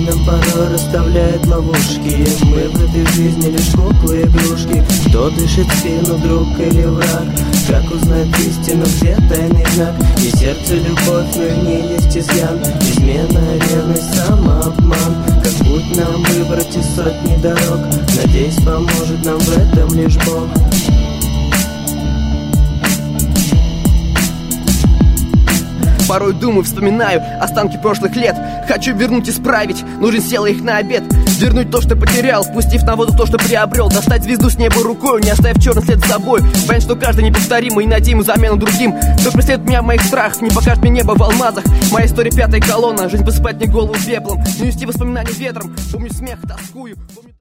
Жизнь нам порой расставляет ловушки. Мы в этой жизни лишь куклы, игрушки. Кто дышит в спину, друг или враг? Как узнать истину, где тайный знак? И сердце любовь, но в ней есть изъян. Измена, ревность, самообман. Как путь нам выбрать из сотни дорог? Надеюсь, поможет нам в этом лишь Бог. Порой думаю, вспоминаю останки прошлых лет. Хочу вернуть, исправить, нужен сел их на обед. Вернуть то, что потерял, спустив на воду то, что приобрел. Достать звезду с неба рукой, не оставив черный след за собой. Понять, что каждый неповторимый, и найти ему замену другим. Кто преследует меня в моих страхах, не покажет мне небо в алмазах. Моя история пятая колонна, жизнь посыпает мне голову пеплом. Не нести воспоминания ветром, помню смех, тоскую.